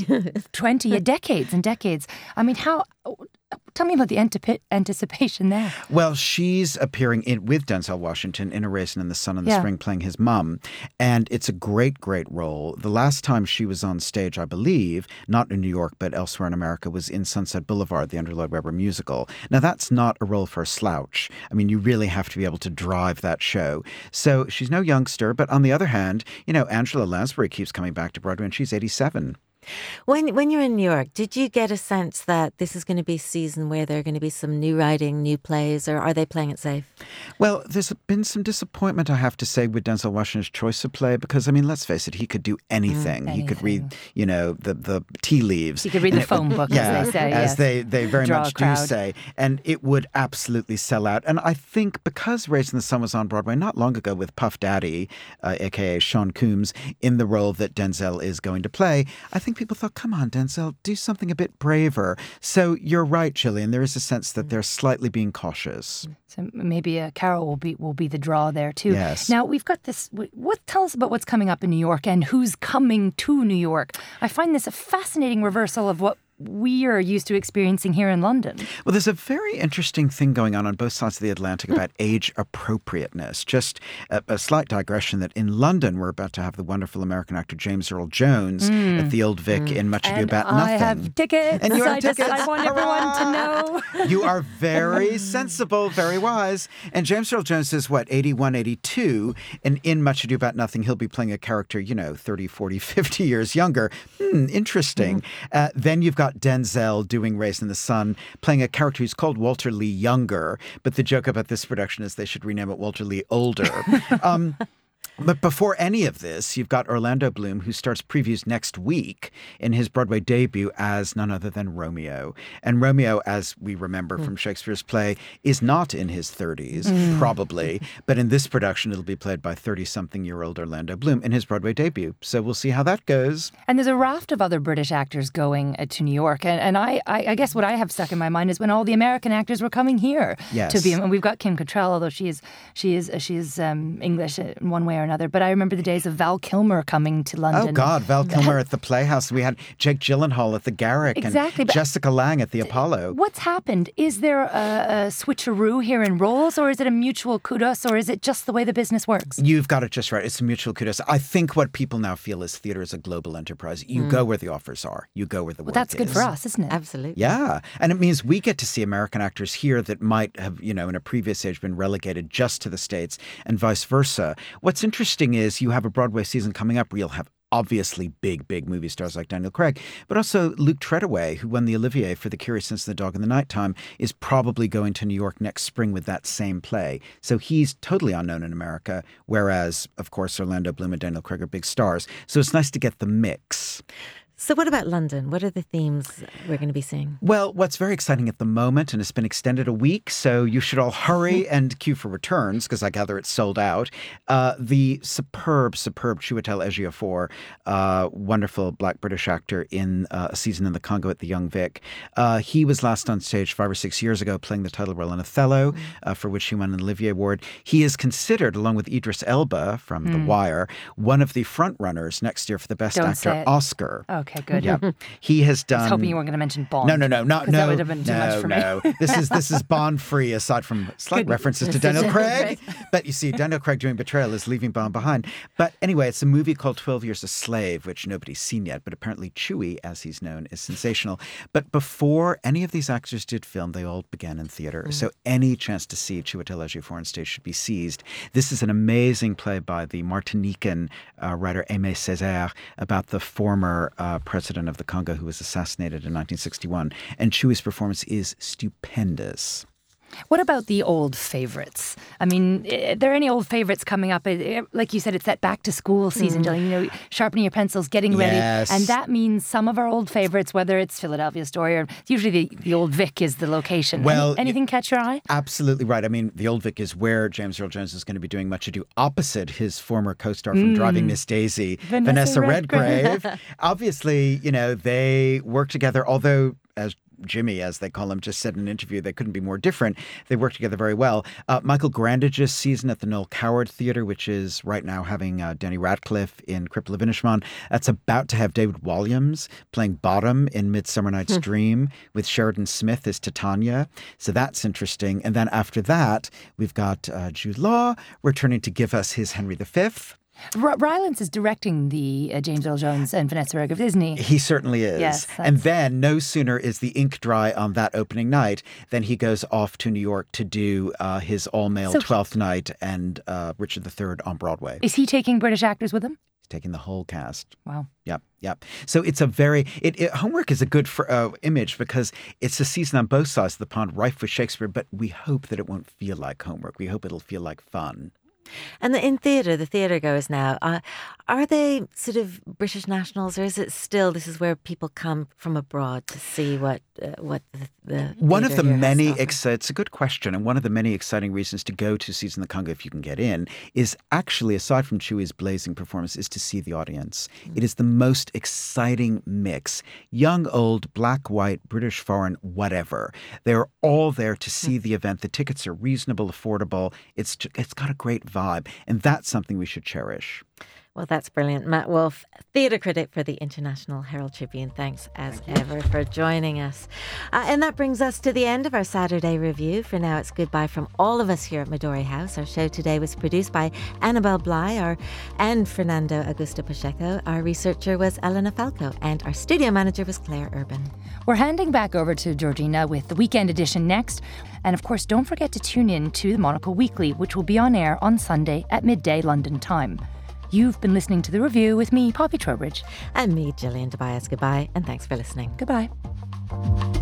20 decades and decades. I mean, tell me about the anticipation there. Well, she's appearing with Denzel Washington in A Raisin in the Sun in the spring, playing his mum. And it's a great, great role. The last time she was on stage, I believe, not in New York, but elsewhere in America, was in Sunset Boulevard, the Andrew Lloyd Webber musical. Now, that's not a role for a slouch. I mean, you really have to be able to drive that show. So she's no youngster. But on the other hand, Angela Lansbury keeps coming back to Broadway, and she's 87. When you're in New York, did you get a sense that this is going to be a season where there are going to be some new writing, new plays, or are they playing it safe? Well, there's been some disappointment, I have to say, with Denzel Washington's choice of play, because, let's face it, he could do anything. He could read, the tea leaves. He could read the phone book, as they say. As they very Draw much do say. And it would absolutely sell out. And I think because Raisin in the Sun was on Broadway not long ago with Puff Daddy, a.k.a. Sean Combs, in the role that Denzel is going to play, I think people thought, come on, Denzel, do something a bit braver. So you're right, Gillian. There is a sense that they're slightly being cautious. So maybe Carol will be the draw there too. Yes. Now we've got this. Tell us about what's coming up in New York and who's coming to New York. I find this a fascinating reversal of what we are used to experiencing here in London. Well, there's a very interesting thing going on both sides of the Atlantic about age appropriateness. Just a slight digression that in London, we're about to have the wonderful American actor James Earl Jones at the Old Vic in Much Ado About Nothing. I have tickets. And you have tickets. I want everyone to know. You are very sensible, very wise. And James Earl Jones is, 81, 82. And in Much Ado About Nothing, he'll be playing a character, 30, 40, 50 years younger. Interesting. Then you've got Denzel doing Raisin in the Sun, playing a character who's called Walter Lee Younger. But the joke about this production is they should rename it Walter Lee Older. But before any of this, you've got Orlando Bloom, who starts previews next week in his Broadway debut as none other than Romeo. And Romeo, as we remember from Shakespeare's play, is not in his 30s, probably. But in this production, it'll be played by 30-something-year-old Orlando Bloom in his Broadway debut. So we'll see how that goes. And there's a raft of other British actors going to New York. And I guess what I have stuck in my mind is when all the American actors were coming here to be. And we've got Kim Cattrall, although she is English in one way or another, but I remember the days of Val Kilmer coming to London. Oh, God, Val Kilmer at the Playhouse. We had Jake Gyllenhaal at the Garrick Exactly, and Jessica Lange at the Apollo. What's happened? Is there a switcheroo here in roles, or is it a mutual kudos, or is it just the way the business works? You've got it just right. It's a mutual kudos. I think what people now feel is theatre is a global enterprise. You go where the offers are. You go where the work is. Well, that's good for us, isn't it? Absolutely. Yeah. And it means we get to see American actors here that might have, in a previous age been relegated just to the States and vice versa. What's interesting is you have a Broadway season coming up where you'll have obviously big movie stars like Daniel Craig, but also Luke Treadaway, who won the Olivier for The Curious Sense of the Dog in the Nighttime, is probably going to New York next spring with that same play. So he's totally unknown in America, whereas, of course, Orlando Bloom and Daniel Craig are big stars. So it's nice to get the mix. So what about London? What are the themes we're going to be seeing? Well, what's very exciting at the moment, and it's been extended a week, so you should all hurry and queue for returns, because I gather it's sold out. The superb Chiwetel Ejiofor, wonderful Black British actor in A Season in the Congo at the Young Vic. He was last on stage 5 or 6 years ago playing the title role in Othello, for which he won an Olivier Award. He is considered, along with Idris Elba from The Wire, one of the frontrunners next year for the Best Actor Oscar. Okay, good. Yeah, he has done. I was hoping you weren't going to mention Bond. No. That would have been too much for me. This is Bond-free, aside from slight references to Daniel Craig. But you see, Daniel Craig doing Betrayal is leaving Bond behind. But anyway, it's a movie called 12 Years a Slave, which nobody's seen yet, but apparently Chewie, as he's known, is sensational. But before any of these actors did film, they all began in theatre. So any chance to see Chiwetel Ejiofor on stage should be seized. This is an amazing play by the Martinican writer Aimé Césaire about the former president of the Congo who was assassinated in 1961. And Chewie's performance is stupendous. What about the old favorites? I mean, are there any old favorites coming up? Like you said, it's that back to school season, Jillian, sharpening your pencils, getting ready. And that means some of our old favorites, whether it's Philadelphia Story or usually the Old Vic is the location. Well, anything catch your eye? Absolutely right. I mean, the Old Vic is where James Earl Jones is going to be doing Much Ado, opposite his former co-star from Driving Miss Daisy, Vanessa Redgrave. Obviously, they work together, although as Jimmy, as they call him, just said in an interview, they couldn't be more different. They work together very well. Michael Grandage's season at the Noel Coward Theatre, which is right now having Danny Radcliffe in Cripple of Inishmaan. That's about to have David Walliams playing Bottom in Midsummer Night's Dream with Sheridan Smith as Titania. So that's interesting. And then after that, we've got Jude Law returning to give us his Henry V. Rylance is directing the James Earl Jones and Vanessa Redgrave, isn't he? He certainly is. Yes, and then no sooner is the ink dry on that opening night than he goes off to New York to do his all-male 12th Night and Richard III on Broadway. Is he taking British actors with him? He's taking the whole cast. Wow. Yep. So it's a very... Homework is a good image because it's a season on both sides of the pond, rife with Shakespeare, but we hope that it won't feel like homework. We hope it'll feel like fun. And in theatre, the theatre goers now, are they sort of British nationals, or is it still this is where people come from abroad to see what the one of the many it's a good question, and one of the many exciting reasons to go to Season in the Congo if you can get in is actually, aside from Chewie's blazing performance, is to see the audience. It is the most exciting mix. Young, old, black, white, British, foreign, whatever. They're all there to see the event. The tickets are reasonable, affordable. It's got a great vibe, and that's something we should cherish. Well, that's brilliant. Matt Wolfe, theatre critic for the International Herald Tribune. Thanks as ever for joining us. And that brings us to the end of our Saturday review. For now, it's goodbye from all of us here at Midori House. Our show today was produced by Annabelle Bly and Fernando Augusto Pacheco. Our researcher was Elena Falco, and our studio manager was Claire Urban. We're handing back over to Georgina with the weekend edition next. And of course, don't forget to tune in to the Monocle Weekly, which will be on air on Sunday at midday London time. You've been listening to The Review with me, Poppy Trowbridge. And me, Gillian Tobias. Goodbye, and thanks for listening. Goodbye.